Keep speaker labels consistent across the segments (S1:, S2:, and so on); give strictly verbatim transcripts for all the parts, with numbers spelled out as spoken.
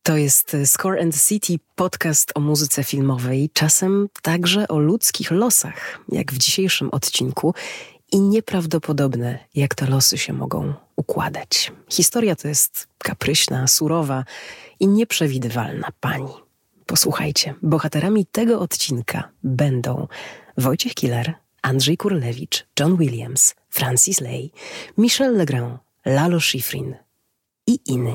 S1: To jest Score and the City, podcast o muzyce filmowej, czasem także o ludzkich losach, jak w dzisiejszym odcinku, i nieprawdopodobne, jak te losy się mogą układać. Historia to jest kapryśna, surowa i nieprzewidywalna pani. Posłuchajcie, bohaterami tego odcinka będą Wojciech Kilar, Andrzej Kurlewicz, John Williams, Francis Lai, Michel Legrand, Lalo Schifrin i inni.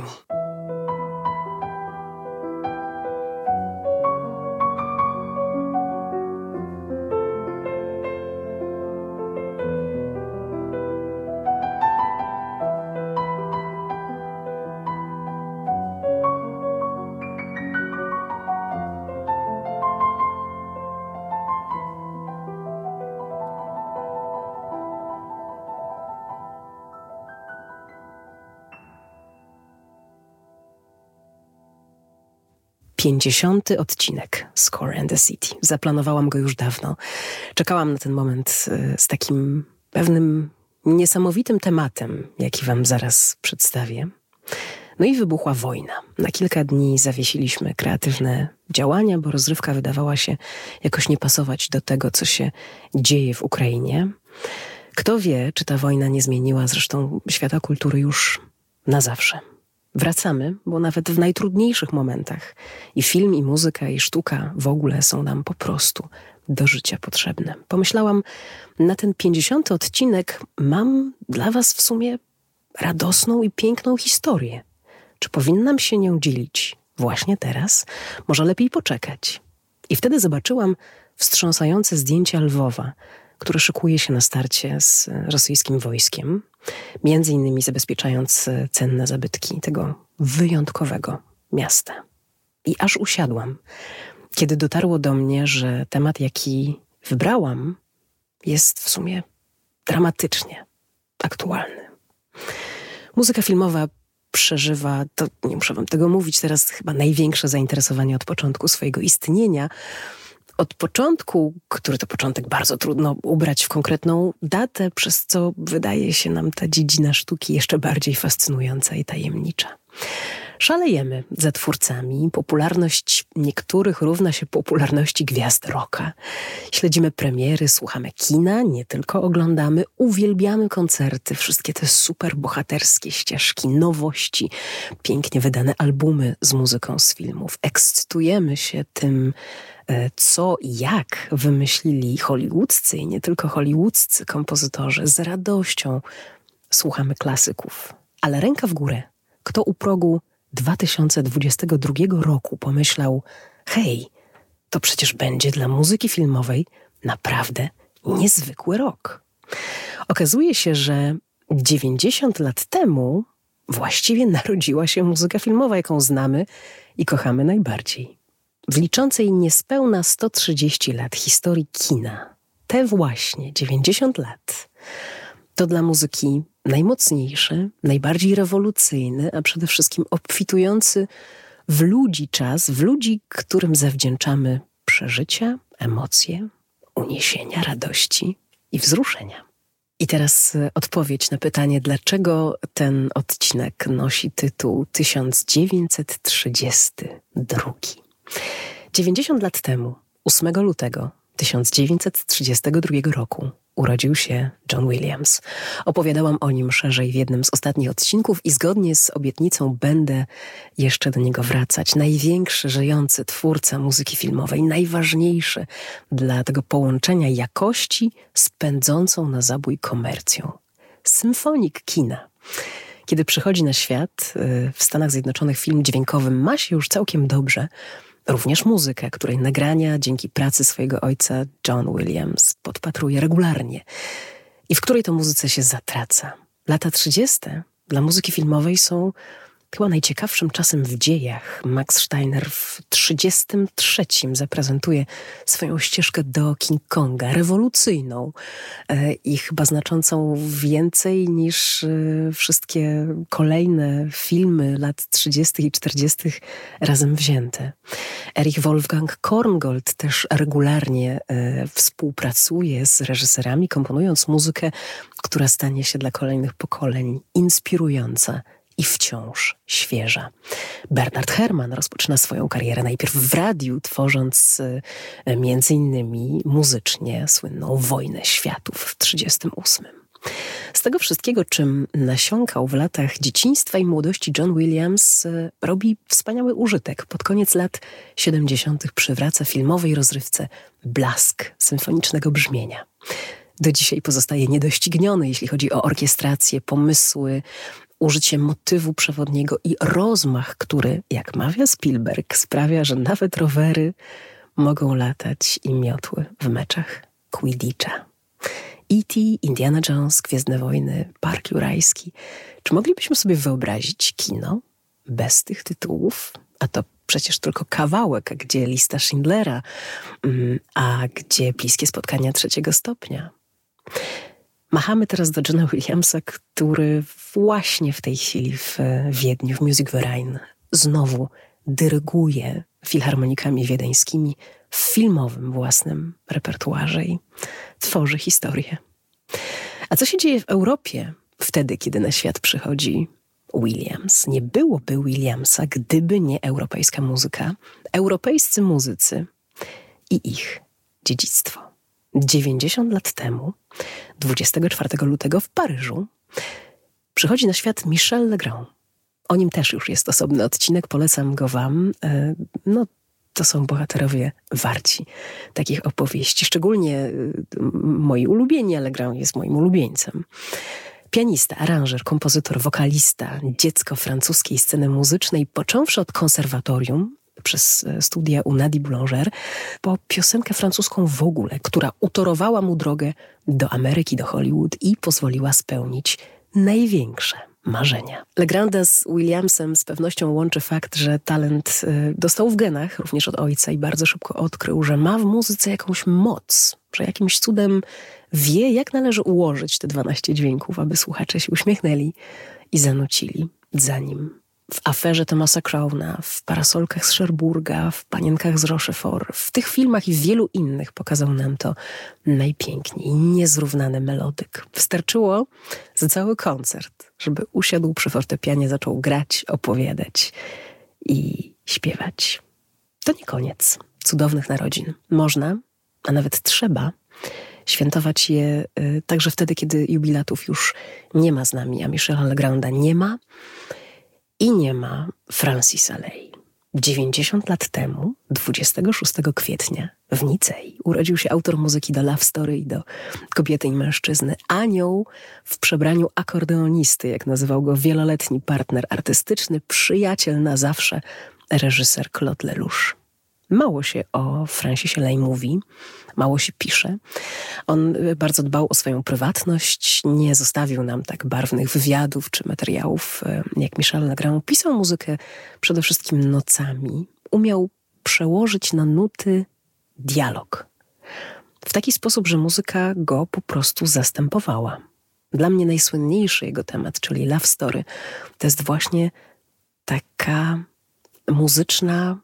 S1: pięćdziesiąty odcinek Score and the City. Zaplanowałam go już dawno. Czekałam na ten moment z takim pewnym niesamowitym tematem, jaki wam zaraz przedstawię. No i wybuchła wojna. Na kilka dni zawiesiliśmy kreatywne działania, bo rozrywka wydawała się jakoś nie pasować do tego, co się dzieje w Ukrainie. Kto wie, czy ta wojna nie zmieniła zresztą świata kultury już na zawsze. Wracamy, bo nawet w najtrudniejszych momentach i film, i muzyka, i sztuka w ogóle są nam po prostu do życia potrzebne. Pomyślałam, na ten pięćdziesiąty odcinek mam dla was w sumie radosną i piękną historię. Czy powinnam się nią dzielić właśnie teraz? Może lepiej poczekać. I wtedy zobaczyłam wstrząsające zdjęcia Lwowa, które szykuje się na starcie z rosyjskim wojskiem, między innymi zabezpieczając cenne zabytki tego wyjątkowego miasta. I aż usiadłam, kiedy dotarło do mnie, że temat, jaki wybrałam, jest w sumie dramatycznie aktualny. Muzyka filmowa przeżywa, to nie muszę wam tego mówić teraz, chyba największe zainteresowanie od początku swojego istnienia. Od początku, który to początek bardzo trudno ubrać w konkretną datę, przez co wydaje się nam ta dziedzina sztuki jeszcze bardziej fascynująca i tajemnicza. Szalejemy za twórcami. Popularność niektórych równa się popularności gwiazd rocka. Śledzimy premiery, słuchamy kina, nie tylko oglądamy, uwielbiamy koncerty, wszystkie te super bohaterskie ścieżki, nowości, pięknie wydane albumy z muzyką z filmów. Ekscytujemy się tym, co i jak wymyślili hollywoodzcy i nie tylko hollywoodzcy kompozytorzy. Z radością słuchamy klasyków. Ale ręka w górę. Kto u progu dwa tysiące dwudziestego drugiego roku pomyślał, hej, to przecież będzie dla muzyki filmowej naprawdę niezwykły rok. Okazuje się, że dziewięćdziesiąt lat temu właściwie narodziła się muzyka filmowa, jaką znamy i kochamy najbardziej. W liczącej niespełna sto trzydzieści lat historii kina, te właśnie dziewięćdziesiąt lat, to dla muzyki najmocniejszy, najbardziej rewolucyjny, a przede wszystkim obfitujący w ludzi czas, w ludzi, którym zawdzięczamy przeżycia, emocje, uniesienia, radości i wzruszenia. I teraz odpowiedź na pytanie, dlaczego ten odcinek nosi tytuł tysiąc dziewięćset trzydziesty drugi. dziewięćdziesiąt lat temu, ósmego lutego tysiąc dziewięćset trzydziestego drugiego roku, urodził się John Williams. Opowiadałam o nim szerzej w jednym z ostatnich odcinków i zgodnie z obietnicą będę jeszcze do niego wracać. Największy żyjący twórca muzyki filmowej, najważniejszy dla tego połączenia jakości z pędzącą na zabój komercją. Symfonik kina. Kiedy przychodzi na świat, w Stanach Zjednoczonych film dźwiękowy ma się już całkiem dobrze, również muzykę, której nagrania dzięki pracy swojego ojca John Williams podpatruje regularnie i w której to muzyce się zatraca. Lata trzydzieste dla muzyki filmowej są chyba najciekawszym czasem w dziejach. Max Steiner w trzydziestym trzecim zaprezentuje swoją ścieżkę do King Konga, rewolucyjną e, i chyba znaczącą więcej niż e, wszystkie kolejne filmy lat trzydziestych i czterdziestych razem wzięte. Erich Wolfgang Korngold też regularnie e, współpracuje z reżyserami, komponując muzykę, która stanie się dla kolejnych pokoleń inspirująca i wciąż świeża. Bernard Herrmann rozpoczyna swoją karierę najpierw w radiu, tworząc y, między innymi muzycznie słynną Wojnę Światów w trzydziestym ósmym. Z tego wszystkiego, czym nasiąkał w latach dzieciństwa i młodości John Williams, robi wspaniały użytek. Pod koniec lat siedemdziesiątych przywraca filmowej rozrywce blask symfonicznego brzmienia. Do dzisiaj pozostaje niedościgniony, jeśli chodzi o orkiestrację, pomysły, użycie motywu przewodniego i rozmach, który, jak mawia Spielberg, sprawia, że nawet rowery mogą latać i miotły w meczach Quidditcha. E T, Indiana Jones, Gwiezdne Wojny, Park Jurajski. Czy moglibyśmy sobie wyobrazić kino bez tych tytułów? A to przecież tylko kawałek, gdzie lista Schindlera, a gdzie bliskie spotkania trzeciego stopnia. Machamy teraz do Johna Williamsa, który właśnie w tej chwili w Wiedniu, w Musikverein, znowu dyryguje filharmonikami wiedeńskimi w filmowym własnym repertuarze i tworzy historię. A co się dzieje w Europie wtedy, kiedy na świat przychodzi Williams? Nie byłoby Williamsa, gdyby nie europejska muzyka, europejscy muzycy i ich dziedzictwo. dziewięćdziesiąt lat temu, dwudziestego czwartego lutego w Paryżu, przychodzi na świat Michel Legrand. O nim też już jest osobny odcinek, polecam go wam. No, to są bohaterowie warci takich opowieści. Szczególnie moi ulubieni, Legrand jest moim ulubieńcem. Pianista, aranżer, kompozytor, wokalista, dziecko francuskiej sceny muzycznej, począwszy od konserwatorium, przez studia u Nady Boulanger, po piosenkę francuską w ogóle, która utorowała mu drogę do Ameryki, do Hollywood i pozwoliła spełnić największe marzenia. Legranda z Williamsem z pewnością łączy fakt, że talent y, dostał w genach, również od ojca, i bardzo szybko odkrył, że ma w muzyce jakąś moc, że jakimś cudem wie, jak należy ułożyć te dwanaście dźwięków, aby słuchacze się uśmiechnęli i zanucili za nim. W aferze Thomasa Crowna, w Parasolkach z Cherbourga, w Panienkach z Rochefort, w tych filmach i w wielu innych pokazał nam to najpiękniej, niezrównany melodyk. Wystarczyło za cały koncert, żeby usiadł przy fortepianie, zaczął grać, opowiadać i śpiewać. To nie koniec cudownych narodzin. Można, a nawet trzeba świętować je y, także wtedy, kiedy jubilatów już nie ma z nami, a Michela Legranda nie ma. I nie ma Francisa Lay. dziewięćdziesiąt lat temu, dwudziestego szóstego kwietnia, w Nicei urodził się autor muzyki do Love Story i do Kobiety i Mężczyzny. Anioł w przebraniu akordeonisty, jak nazywał go wieloletni partner artystyczny, przyjaciel na zawsze, reżyser Claude Lelouch. Mało się o Francisie Lay mówi, mało się pisze. On bardzo dbał o swoją prywatność, nie zostawił nam tak barwnych wywiadów czy materiałów jak Michel Legrand. Pisał muzykę przede wszystkim nocami. Umiał przełożyć na nuty dialog. W taki sposób, że muzyka go po prostu zastępowała. Dla mnie najsłynniejszy jego temat, czyli Love Story, to jest właśnie taka muzyczna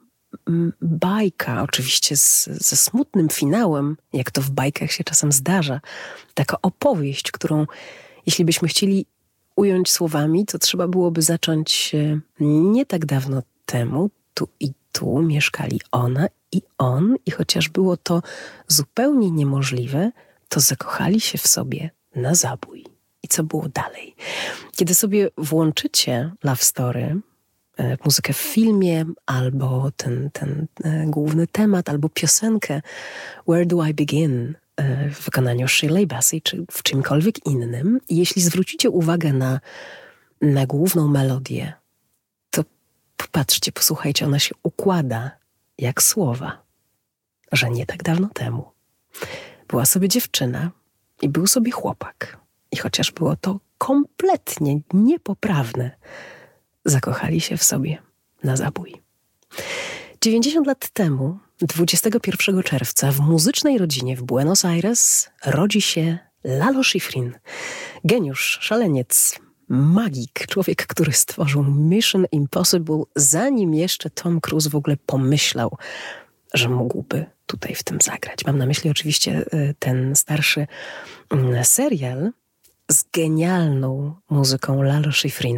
S1: bajka, oczywiście z, ze smutnym finałem, jak to w bajkach się czasem zdarza. Taka opowieść, którą jeśli byśmy chcieli ująć słowami, to trzeba byłoby zacząć nie tak dawno temu. Tu i tu mieszkali ona i on i chociaż było to zupełnie niemożliwe, to zakochali się w sobie na zabój. I co było dalej? Kiedy sobie włączycie Love Story, muzykę w filmie, albo ten, ten e, główny temat, albo piosenkę Where Do I Begin e, w wykonaniu Shirley Bassey, czy w czymkolwiek innym. I jeśli zwrócicie uwagę na, na główną melodię, to popatrzcie, posłuchajcie, ona się układa jak słowa, że nie tak dawno temu była sobie dziewczyna i był sobie chłopak. I chociaż było to kompletnie niepoprawne, zakochali się w sobie na zabój. dziewięćdziesiąt lat temu, dwudziestego pierwszego czerwca, w muzycznej rodzinie w Buenos Aires rodzi się Lalo Schifrin. Geniusz, szaleniec, magik, człowiek, który stworzył Mission Impossible, zanim jeszcze Tom Cruise w ogóle pomyślał, że mógłby tutaj w tym zagrać. Mam na myśli oczywiście ten starszy serial z genialną muzyką Lalo Schifrina.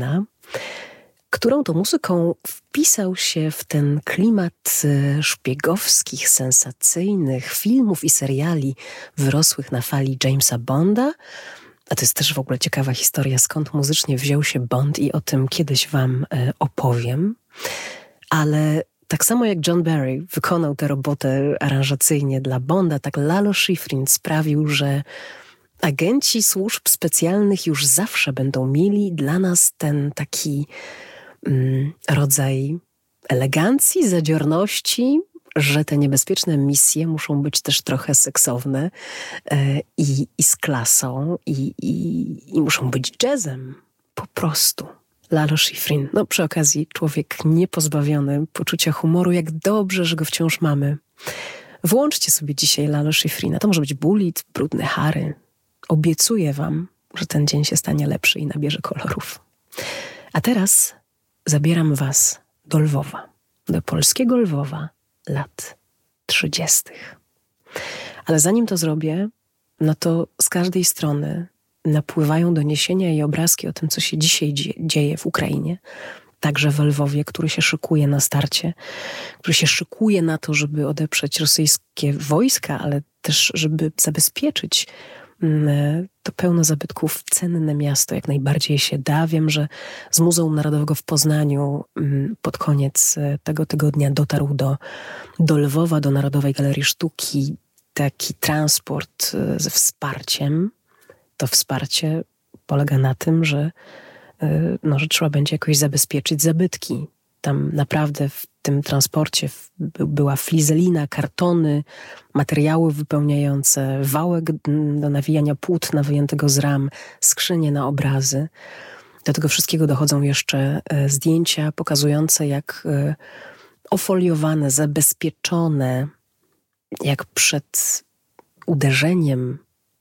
S1: którą to muzyką wpisał się w ten klimat szpiegowskich, sensacyjnych filmów i seriali wyrosłych na fali Jamesa Bonda. A to jest też w ogóle ciekawa historia, skąd muzycznie wziął się Bond i o tym kiedyś wam opowiem. Ale tak samo jak John Barry wykonał tę robotę aranżacyjnie dla Bonda, tak Lalo Schifrin sprawił, że agenci służb specjalnych już zawsze będą mieli dla nas ten taki mm, rodzaj elegancji, zadziorności, że te niebezpieczne misje muszą być też trochę seksowne e, i, i z klasą i, i, i muszą być jazzem. Po prostu. Lalo Schifrin. No przy okazji człowiek niepozbawiony poczucia humoru. Jak dobrze, że go wciąż mamy. Włączcie sobie dzisiaj Lalo Schifrina. To może być Bullitt, Brudny Harry. Obiecuję wam, że ten dzień się stanie lepszy i nabierze kolorów. A teraz zabieram was do Lwowa. Do polskiego Lwowa lat trzydziestych. Ale zanim to zrobię, no to z każdej strony napływają doniesienia i obrazki o tym, co się dzisiaj dzieje w Ukrainie. Także w Lwowie, który się szykuje na starcie, który się szykuje na to, żeby odeprzeć rosyjskie wojska, ale też, żeby zabezpieczyć to pełno zabytków cenne miasto, jak najbardziej się da. Wiem, że z Muzeum Narodowego w Poznaniu pod koniec tego tygodnia dotarł do, do Lwowa, do Narodowej Galerii Sztuki taki transport ze wsparciem. To wsparcie polega na tym, że, no, że trzeba będzie jakoś zabezpieczyć zabytki. Tam naprawdę w tym transporcie była flizelina, kartony, materiały wypełniające, wałek do nawijania płótna wyjętego z ram, skrzynie na obrazy. Do tego wszystkiego dochodzą jeszcze zdjęcia pokazujące, jak ofoliowane, zabezpieczone, jak przed uderzeniem,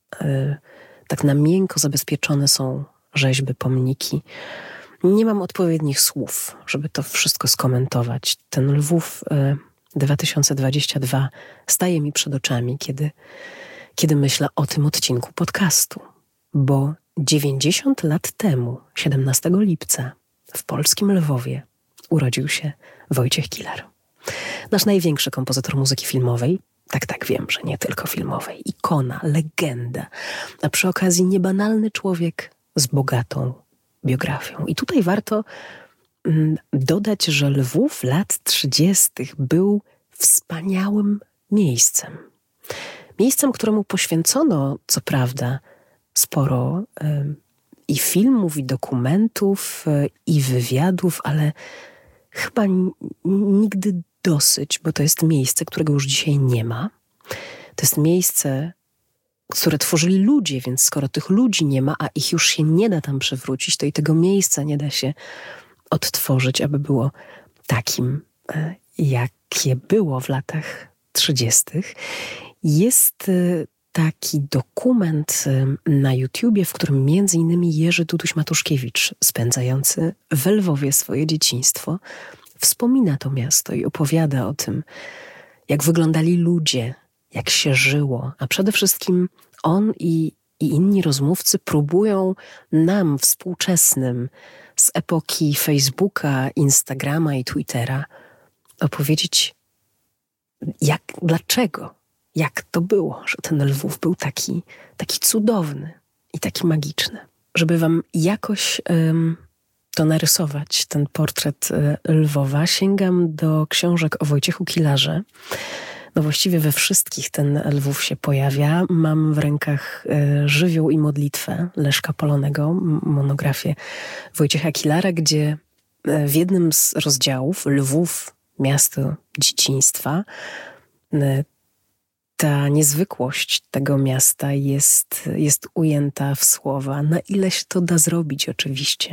S1: tak na miękko zabezpieczone są rzeźby, pomniki. Nie mam odpowiednich słów, żeby to wszystko skomentować. Ten Lwów dwa tysiące dwudziesty drugi staje mi przed oczami, kiedy, kiedy myślę o tym odcinku podcastu. Bo dziewięćdziesiąt lat temu, siedemnastego lipca, w polskim Lwowie urodził się Wojciech Kilar. Nasz największy kompozytor muzyki filmowej. Tak, tak, wiem, że nie tylko filmowej. Ikona, legenda. A przy okazji niebanalny człowiek z bogatą biografią. I tutaj warto mm, dodać, że Lwów lat trzydziestych był wspaniałym miejscem. Miejscem, któremu poświęcono, co prawda, sporo y, i filmów, i dokumentów, y, i wywiadów, ale chyba n- nigdy dosyć, bo to jest miejsce, którego już dzisiaj nie ma. To jest miejsce, które tworzyli ludzie, więc skoro tych ludzi nie ma, a ich już się nie da tam przywrócić, to i tego miejsca nie da się odtworzyć, aby było takim, jakie było w latach trzydziestych. Jest taki dokument na YouTubie, w którym między innymi Jerzy Duduś-Matuszkiewicz, spędzający w Lwowie swoje dzieciństwo, wspomina to miasto i opowiada o tym, jak wyglądali ludzie, jak się żyło, a przede wszystkim on i, i inni rozmówcy próbują nam, współczesnym, z epoki Facebooka, Instagrama i Twittera, opowiedzieć, jak, dlaczego, jak to było, że ten Lwów był taki, taki cudowny i taki magiczny. Żeby wam jakoś um, to narysować, ten portret Lwowa, sięgam do książek o Wojciechu Kilarze. No właściwie we wszystkich ten Lwów się pojawia. Mam w rękach e, Żywioł i modlitwę Leszka Polonego, monografię Wojciecha Kilara, gdzie e, w jednym z rozdziałów Lwów, miasto dzieciństwa, e, ta niezwykłość tego miasta jest, jest ujęta w słowa. Na ile się to da zrobić oczywiście.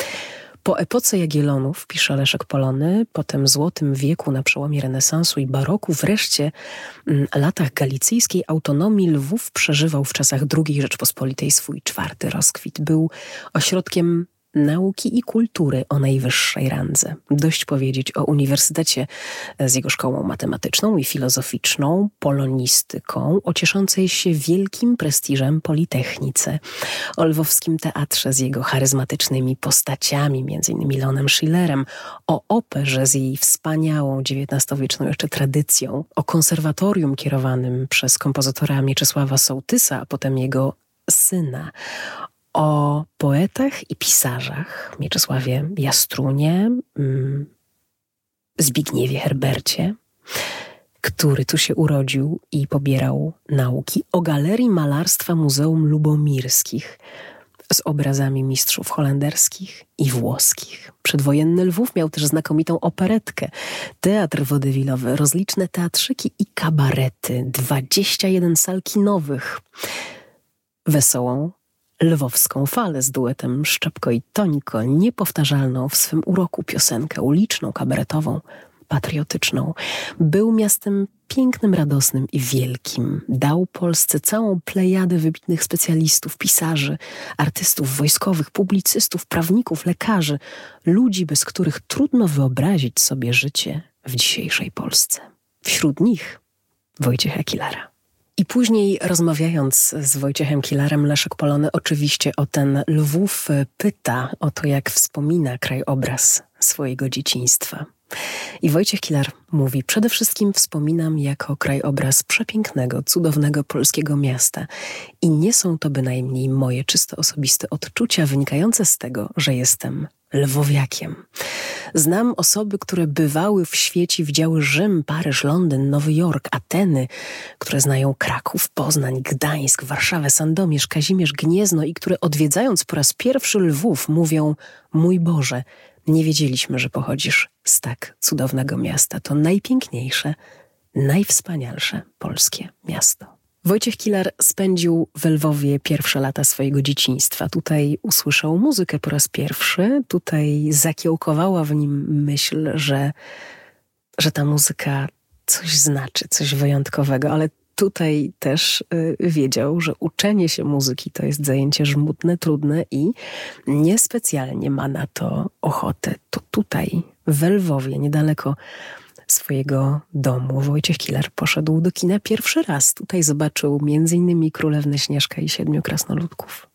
S1: Po epoce Jagiellonów, pisze Leszek Polony, potem złotym wieku na przełomie renesansu i baroku, wreszcie m, latach galicyjskiej autonomii, Lwów przeżywał w czasach drugiej Rzeczpospolitej swój czwarty rozkwit. Był ośrodkiem nauki i kultury o najwyższej randze. Dość powiedzieć o uniwersytecie z jego szkołą matematyczną i filozoficzną, polonistyką, o cieszącej się wielkim prestiżem Politechnice, o lwowskim teatrze z jego charyzmatycznymi postaciami, między innymi Leonem Schillerem, o operze z jej wspaniałą dziewiętnastowieczną jeszcze tradycją, o konserwatorium kierowanym przez kompozytora Mieczysława Sołtysa, a potem jego syna, o poetach i pisarzach Mieczysławie Jastrunie, mm, Zbigniewie Herbercie, który tu się urodził i pobierał nauki, o Galerii Malarstwa Muzeum Lubomirskich z obrazami mistrzów holenderskich i włoskich. Przedwojenny Lwów miał też znakomitą operetkę, teatr wodywilowy, rozliczne teatrzyki i kabarety, dwadzieścia jeden sal kinowych, wesołą lwowską falę z duetem Szczepko i Tońko, niepowtarzalną w swym uroku piosenkę uliczną, kabaretową, patriotyczną. Był miastem pięknym, radosnym i wielkim. Dał Polsce całą plejadę wybitnych specjalistów, pisarzy, artystów wojskowych, publicystów, prawników, lekarzy, ludzi, bez których trudno wyobrazić sobie życie w dzisiejszej Polsce. Wśród nich Wojciecha Kilara. I później, rozmawiając z Wojciechem Kilarem, Leszek Polony oczywiście o ten Lwów pyta, o to, jak wspomina krajobraz swojego dzieciństwa. I Wojciech Kilar mówi: przede wszystkim wspominam jako krajobraz przepięknego, cudownego polskiego miasta i nie są to bynajmniej moje czysto osobiste odczucia wynikające z tego, że jestem lwowiakiem. Znam osoby, które bywały w świecie, widziały Rzym, Paryż, Londyn, Nowy Jork, Ateny, które znają Kraków, Poznań, Gdańsk, Warszawę, Sandomierz, Kazimierz, Gniezno i które odwiedzając po raz pierwszy Lwów mówią: mój Boże, nie wiedzieliśmy, że pochodzisz z tak cudownego miasta. To najpiękniejsze, najwspanialsze polskie miasto. Wojciech Kilar spędził w Lwowie pierwsze lata swojego dzieciństwa. Tutaj usłyszał muzykę po raz pierwszy. Tutaj zakiełkowała w nim myśl, że, że ta muzyka coś znaczy, coś wyjątkowego, ale tutaj też y, wiedział, że uczenie się muzyki to jest zajęcie żmudne, trudne i niespecjalnie ma na to ochotę. To tutaj, w Lwowie, niedaleko swojego domu, Wojciech Kilar poszedł do kina pierwszy raz. Tutaj zobaczył między innymi Królewnę Śnieżka i Siedmiu Krasnoludków.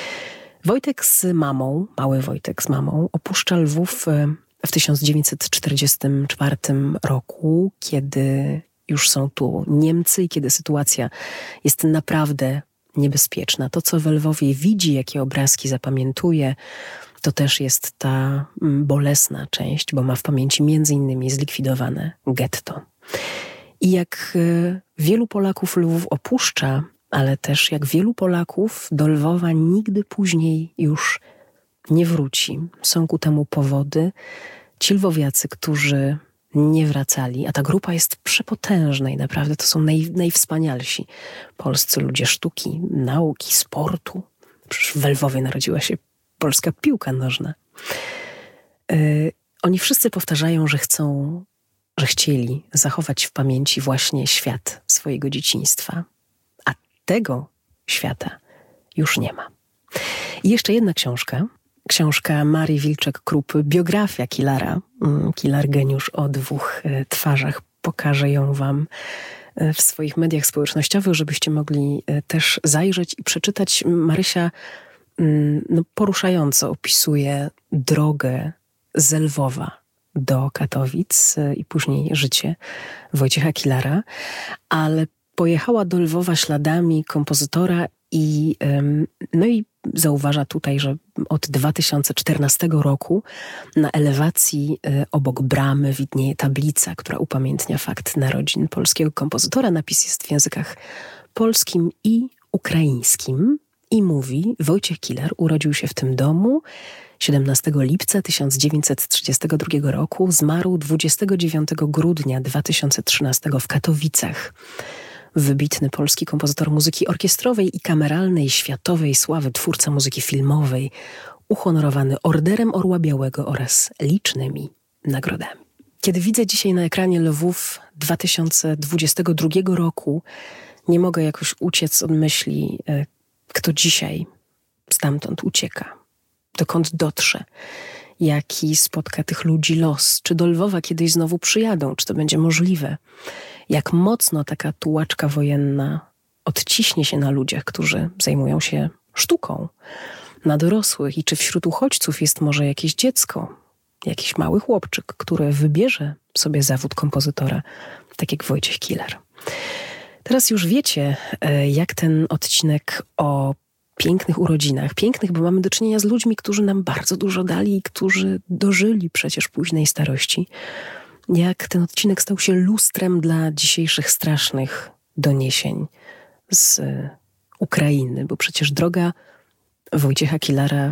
S1: Wojtek z mamą, mały Wojtek z mamą, opuszcza Lwów w tysiąc dziewięćset czterdziestym czwartym roku, kiedy już są tu Niemcy i kiedy sytuacja jest naprawdę niebezpieczna. To, co w Lwowie widzi, jakie obrazki zapamiętuje, to też jest ta bolesna część, bo ma w pamięci między innymi zlikwidowane getto. I jak wielu Polaków Lwów opuszcza, ale też jak wielu Polaków do Lwowa nigdy później już nie wróci. Są ku temu powody. Ci lwowiacy, którzy nie wracali, a ta grupa jest przepotężna i naprawdę to są naj, najwspanialsi polscy ludzie sztuki, nauki, sportu. Przecież w Lwowie narodziła się polska piłka nożna. Yy, oni wszyscy powtarzają, że chcą, że chcieli zachować w pamięci właśnie świat swojego dzieciństwa. A tego świata już nie ma. I jeszcze jedna książka. Książka Marii Wilczek-Krupp, biografia Kilara. Kilar geniusz o dwóch twarzach. Pokażę ją wam w swoich mediach społecznościowych, żebyście mogli też zajrzeć i przeczytać. Marysia no, poruszająco opisuje drogę z Lwowa do Katowic i później życie Wojciecha Kilara, ale pojechała do Lwowa śladami kompozytora i, no i zauważa tutaj, że od dwa tysiące czternastego roku na elewacji obok bramy widnieje tablica, która upamiętnia fakt narodzin polskiego kompozytora. Napis jest w językach polskim i ukraińskim i mówi: Wojciech Kilar urodził się w tym domu siedemnastego lipca tysiąc dziewięćset trzydziestego drugiego roku, zmarł dwudziestego dziewiątego grudnia dwa tysiące trzynastego w Katowicach. Wybitny polski kompozytor muzyki orkiestrowej i kameralnej, światowej sławy, twórca muzyki filmowej, uhonorowany Orderem Orła Białego oraz licznymi nagrodami. Kiedy widzę dzisiaj na ekranie Lwów dwa tysiące dwudziestego drugiego roku, nie mogę jakoś uciec od myśli, kto dzisiaj stamtąd ucieka. dokąd dotrze, jaki spotka tych ludzi los, czy do Lwowa kiedyś znowu przyjadą, czy to będzie możliwe, jak mocno taka tułaczka wojenna odciśnie się na ludziach, którzy zajmują się sztuką, na dorosłych i czy wśród uchodźców jest może jakieś dziecko, jakiś mały chłopczyk, który wybierze sobie zawód kompozytora, tak jak Wojciech Kilar. Teraz już wiecie, jak ten odcinek o pięknych urodzinach, pięknych, bo mamy do czynienia z ludźmi, którzy nam bardzo dużo dali i którzy dożyli przecież późnej starości, jak ten odcinek stał się lustrem dla dzisiejszych strasznych doniesień z Ukrainy, bo przecież droga Wojciecha Kilara,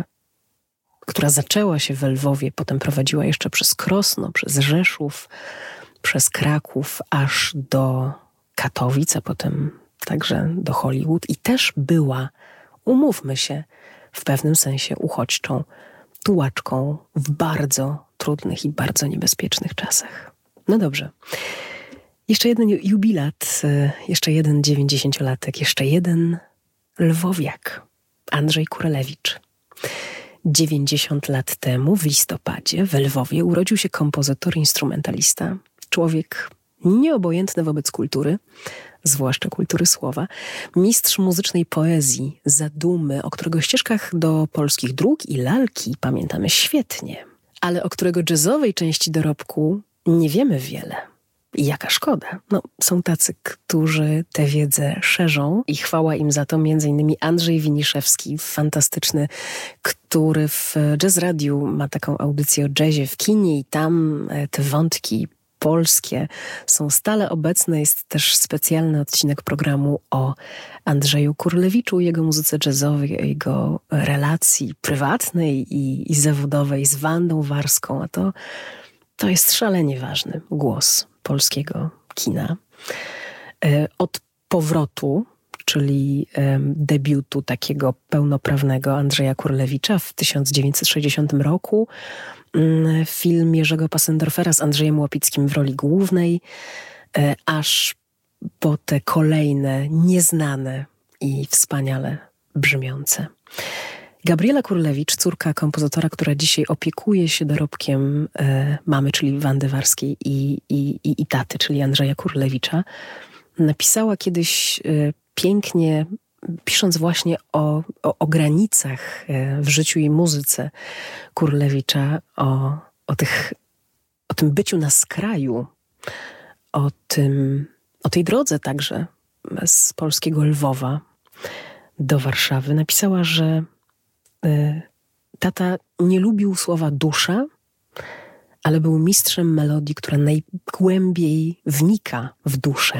S1: która zaczęła się w Lwowie, potem prowadziła jeszcze przez Krosno, przez Rzeszów, przez Kraków, aż do Katowic, a potem także do Hollywood i też była, umówmy się, w pewnym sensie uchodźczą, tułaczką w bardzo trudnych i bardzo niebezpiecznych czasach. No dobrze. Jeszcze jeden jubilat, jeszcze jeden dziewięćdziesięciolatek, jeszcze jeden lwowiak, Andrzej Kurelewicz. dziewięćdziesiąt lat temu, w listopadzie, w Lwowie urodził się kompozytor, instrumentalista, człowiek nieobojętny wobec kultury, zwłaszcza kultury słowa, mistrz muzycznej poezji, zadumy, o którego ścieżkach do polskich dróg i lalki pamiętamy świetnie, ale o którego jazzowej części dorobku nie wiemy wiele. I jaka szkoda. No, są tacy, którzy tę wiedzę szerzą i chwała im za to, między innymi Andrzej Winiszewski, fantastyczny, który w Jazz Radiu ma taką audycję o jazzie w kinie i tam te wątki polskie są stale obecne. Jest też specjalny odcinek programu o Andrzeju Kurlewiczu, jego muzyce jazzowej, jego relacji prywatnej i, i zawodowej z Wandą Warską, a to, to jest szalenie ważny głos polskiego kina. Od powrotu, czyli debiutu takiego pełnoprawnego Andrzeja Kurlewicza w tysiąc dziewięćset sześćdziesiątym roku, film Jerzego Passendorfera z Andrzejem Łapickim w roli głównej, aż po te kolejne, nieznane i wspaniale brzmiące. Gabriela Kurlewicz, córka kompozytora, która dzisiaj opiekuje się dorobkiem e, mamy, czyli Wandy Warskiej i, i, i, i taty, czyli Andrzeja Kurlewicza, napisała kiedyś e, pięknie, pisząc właśnie o, o, o granicach e, w życiu i muzyce Kurlewicza, o, o, tych, o tym byciu na skraju, o, tym, o tej drodze także z polskiego Lwowa do Warszawy. Napisała, że tata nie lubił słowa dusza, ale był mistrzem melodii, która najgłębiej wnika w duszę.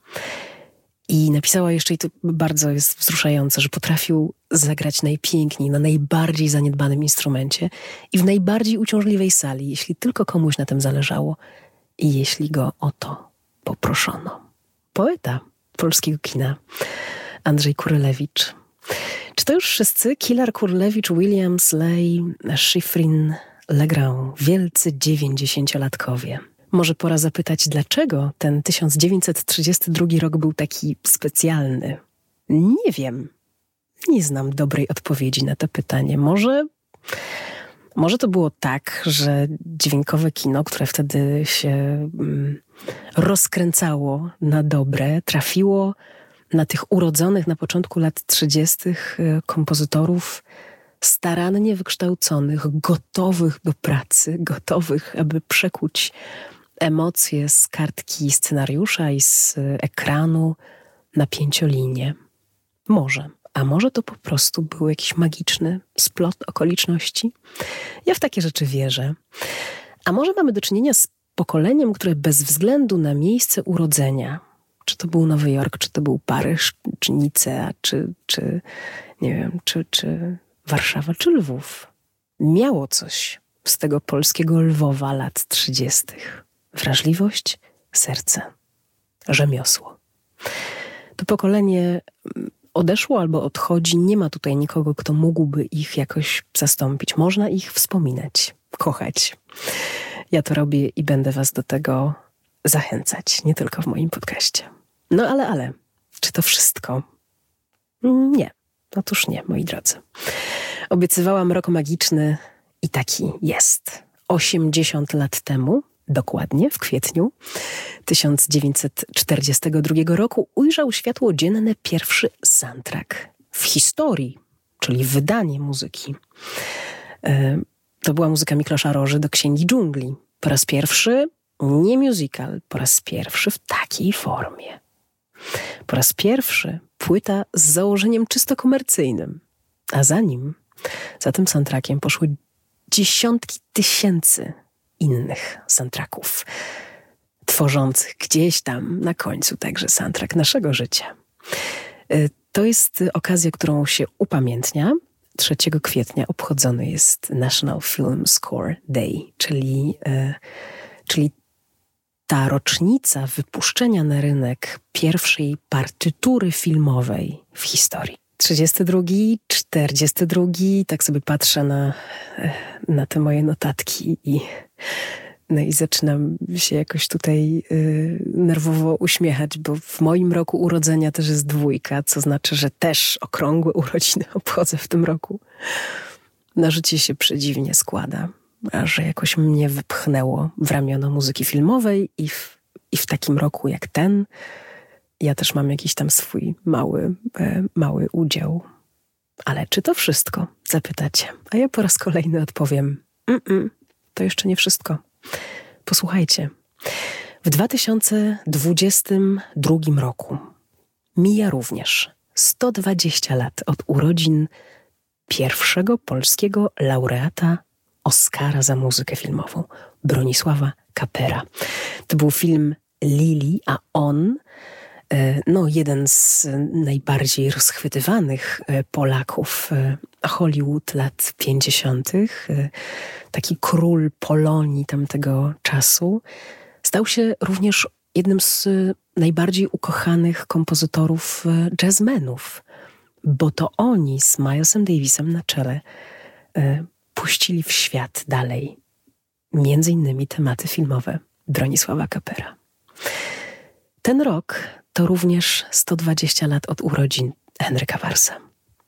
S1: I napisała jeszcze, i to bardzo jest wzruszające, że potrafił zagrać najpiękniej, na najbardziej zaniedbanym instrumencie i w najbardziej uciążliwej sali, jeśli tylko komuś na tym zależało i jeśli go o to poproszono. Poeta polskiego kina, Andrzej Kurelewicz. Czy to już wszyscy? Kilar, Kurlewicz, Williams, Ley, Schifrin, Legrand, wielcy dziewięćdziesięciolatkowie. Może pora zapytać, dlaczego ten tysiąc dziewięćset trzydziesty drugi rok był taki specjalny? Nie wiem. Nie znam dobrej odpowiedzi na to pytanie. Może, może to było tak, że dźwiękowe kino, które wtedy się mm, rozkręcało na dobre, trafiło na tych urodzonych na początku lat trzydziestych kompozytorów starannie wykształconych, gotowych do pracy, gotowych, aby przekuć emocje z kartki scenariusza i z ekranu na pięciolinię. Może. A może to po prostu był jakiś magiczny splot okoliczności? Ja w takie rzeczy wierzę. A może mamy do czynienia z pokoleniem, które bez względu na miejsce urodzenia, czy to był Nowy Jork, czy to był Paryż, czy Nicea, czy, czy nie wiem, czy, czy Warszawa, czy Lwów, miało coś z tego polskiego Lwowa lat trzydziestych. Wrażliwość, serce, rzemiosło. To pokolenie odeszło albo odchodzi. Nie ma tutaj nikogo, kto mógłby ich jakoś zastąpić. Można ich wspominać, kochać. Ja to robię i będę was do tego zachęcać, nie tylko w moim podcaście. No ale, ale, czy to wszystko? Nie. Otóż nie, moi drodzy. Obiecywałam rok magiczny i taki jest. osiemdziesiąt lat temu, dokładnie w kwietniu tysiąc dziewięćset czterdziestego drugiego roku, ujrzał światło dzienne pierwszy soundtrack w historii, czyli wydanie muzyki. To była muzyka Miklosza Roży do Księgi Dżungli. Po raz pierwszy nie musical, po raz pierwszy w takiej formie. Po raz pierwszy płyta z założeniem czysto komercyjnym, a za nim, za tym soundtrackiem poszły dziesiątki tysięcy innych soundtracków, tworzących gdzieś tam na końcu także soundtrack naszego życia. To jest okazja, którą się upamiętnia. trzeciego kwietnia obchodzony jest National Film Score Day, czyli, czyli ta rocznica wypuszczenia na rynek pierwszej partytury filmowej w historii. trzydziesty drugi, czterdziesty drugi, tak sobie patrzę na, na te moje notatki i, no i zaczynam się jakoś tutaj y, nerwowo uśmiechać, bo w moim roku urodzenia też jest dwójka, co znaczy, że też okrągłe urodziny obchodzę w tym roku. Na życie się przedziwnie składa, a że jakoś mnie wypchnęło w ramiona muzyki filmowej i w, i w takim roku jak ten ja też mam jakiś tam swój mały, e, mały udział. Ale czy to wszystko? Zapytacie. A ja po raz kolejny odpowiem. Mm-mm, to jeszcze nie wszystko. Posłuchajcie. W dwa tysiące dwudziestym drugim roku mija również sto dwadzieścia lat od urodzin pierwszego polskiego laureata Oscara za muzykę filmową, Bronisława Kapera. To był film Lili, a on, no jeden z najbardziej rozchwytywanych Polaków Hollywood lat pięćdziesiątych, taki król Polonii tamtego czasu, stał się również jednym z najbardziej ukochanych kompozytorów jazzmenów, bo to oni z Milesem Davisem na czele puścili w świat dalej między innymi tematy filmowe Bronisława Kapera. Ten rok to również sto dwadzieścia lat od urodzin Henryka Warsa,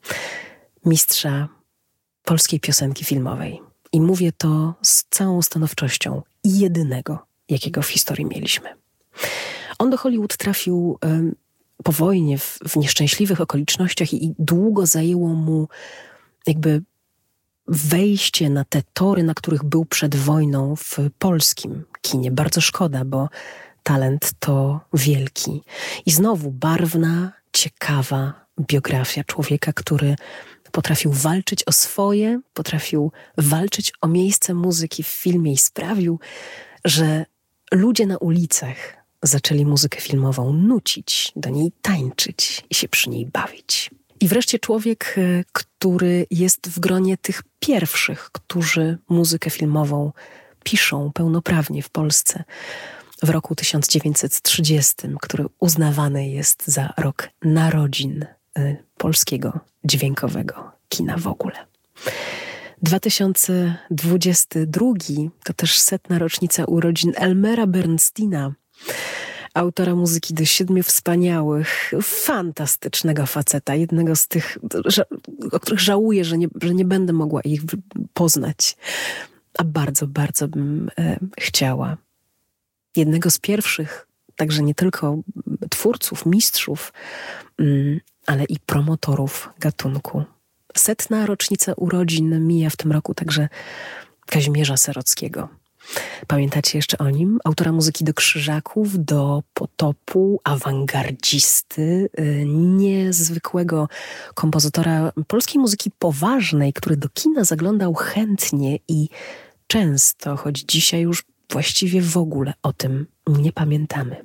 S1: mistrza polskiej piosenki filmowej. I mówię to z całą stanowczością i jedynego, jakiego w historii mieliśmy. On do Hollywood trafił um, po wojnie w, w nieszczęśliwych okolicznościach i, i długo zajęło mu jakby wejście na te tory, na których był przed wojną w polskim kinie. Bardzo szkoda, bo talent to wielki. I znowu barwna, ciekawa biografia człowieka, który potrafił walczyć o swoje, potrafił walczyć o miejsce muzyki w filmie i sprawił, że ludzie na ulicach zaczęli muzykę filmową nucić, do niej tańczyć i się przy niej bawić. I wreszcie człowiek, który jest w gronie tych pierwszych, którzy muzykę filmową piszą pełnoprawnie w Polsce w roku tysiąc dziewięćset trzydziestym, który uznawany jest za rok narodzin y, polskiego dźwiękowego kina w ogóle. dwa tysiące dwudziesty drugi to też setna rocznica urodzin Elmera Bernsteina, autora muzyki do Siedmiu Wspaniałych, fantastycznego faceta, jednego z tych, o których żałuję, że nie, że nie będę mogła ich poznać, a bardzo, bardzo bym e, chciała. Jednego z pierwszych, także nie tylko twórców, mistrzów, mm, ale i promotorów gatunku. Setna rocznica urodzin mija w tym roku także Kazimierza Serockiego. Pamiętacie jeszcze o nim? Autora muzyki do Krzyżaków, do Potopu, awangardzisty, niezwykłego kompozytora polskiej muzyki poważnej, który do kina zaglądał chętnie i często, choć dzisiaj już właściwie w ogóle o tym nie pamiętamy.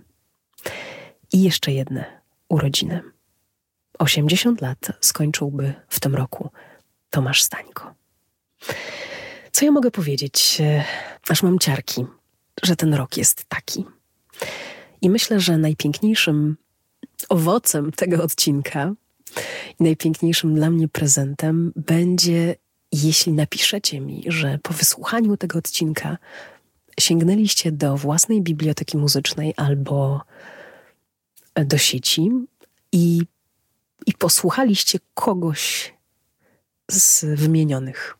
S1: I jeszcze jedne urodziny. osiemdziesiąt lat skończyłby w tym roku Tomasz Stańko. Co ja mogę powiedzieć? Aż mam ciarki, że ten rok jest taki. I myślę, że najpiękniejszym owocem tego odcinka i najpiękniejszym dla mnie prezentem będzie, jeśli napiszecie mi, że po wysłuchaniu tego odcinka sięgnęliście do własnej biblioteki muzycznej albo do sieci i, i posłuchaliście kogoś z wymienionych.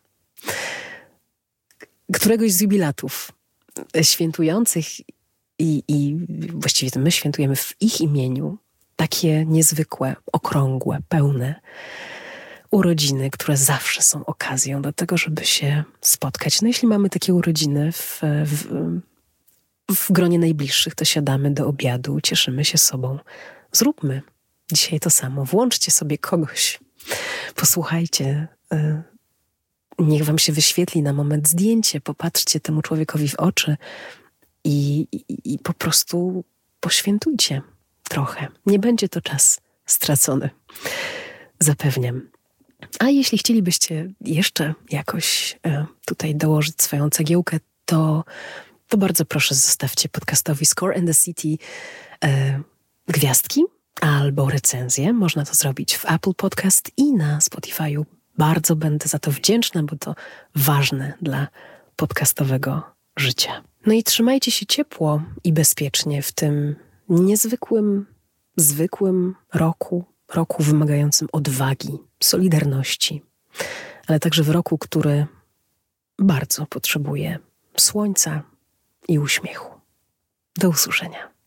S1: Któregoś z jubilatów świętujących i, i właściwie to my świętujemy w ich imieniu takie niezwykłe, okrągłe, pełne urodziny, które zawsze są okazją do tego, żeby się spotkać. No jeśli mamy takie urodziny w, w, w gronie najbliższych, to siadamy do obiadu, cieszymy się sobą. Zróbmy dzisiaj to samo. Włączcie sobie kogoś. Posłuchajcie. Niech wam się wyświetli na moment zdjęcie. Popatrzcie temu człowiekowi w oczy i, i, i po prostu poświętujcie trochę. Nie będzie to czas stracony. Zapewniam. A jeśli chcielibyście jeszcze jakoś e, tutaj dołożyć swoją cegiełkę, to, to bardzo proszę zostawcie podcastowi Score and the City e, gwiazdki albo recenzję. Można to zrobić w Apple Podcast i na Spotify'u. Bardzo będę za to wdzięczna, bo to ważne dla podcastowego życia. No i trzymajcie się ciepło i bezpiecznie w tym niezwykłym, zwykłym roku, roku wymagającym odwagi, solidarności, ale także w roku, który bardzo potrzebuje słońca i uśmiechu. Do usłyszenia.